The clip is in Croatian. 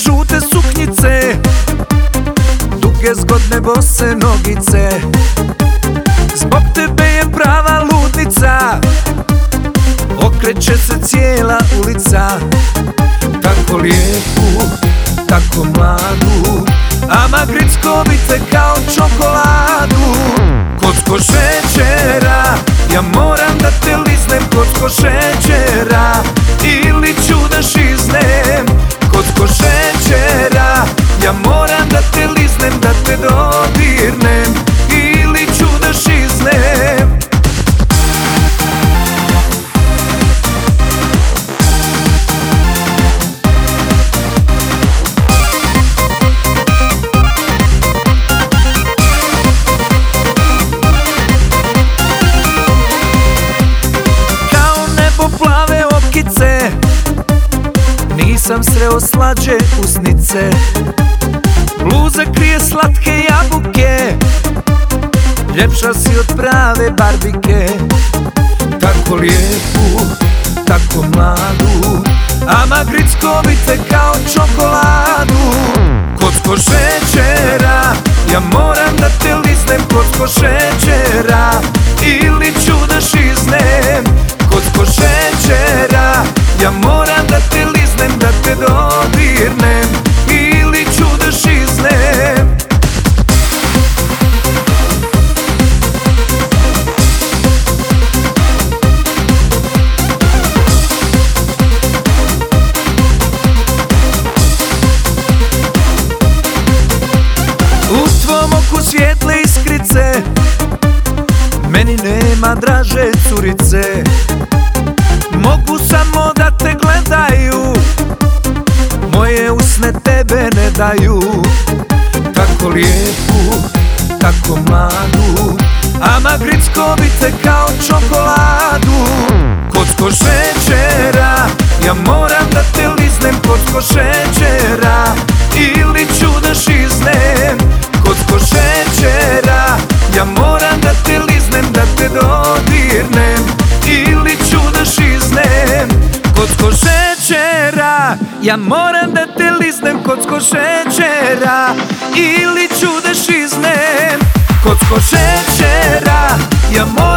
žute suknjice, duge zgodne bose nogice. Zbog tebe je prava ludnica, okreće se cijela ulica. Tako lijepu, tako mladu, ama grickovite kao čokoladu. Kocko šećera, ja moram da te liznem. Kocko šećera, ili ću da šiznem. Kocko šećera, ja moram da te liznem, da te dodirnem, ili ću da šiznem. Nisam sreo slađe usnice, bluza krije slatke jabuke, ljepša si od prave barbike. Tako lijepu, tako mladu, ama grickovite kao čokoladu. Kocko šećera, ja moram da te liznem. Kocko šećera, ili ću da šiznem. Kocko šećera, ja moram da te liznem, da te dodirnem, ili ću da šiznem. U tvom oku svijetle iskrice, meni nema draže curice. Mogu samo da te gledaju, moje usne tebe ne daju. Tako lijepu, tako mladu, ama grickovite kao čokoladu. Kocko šećera, ja moram da te liznem. Kocko šećera, ili ću da šiznem. Kocko šećera, ja moram da te liznem, da te dodirnem, ili ću da šiznem. Kocko šećera, ja moram da te liznem. Kocko šećera, ili ću da šiznem. Kocko šećera, ja moram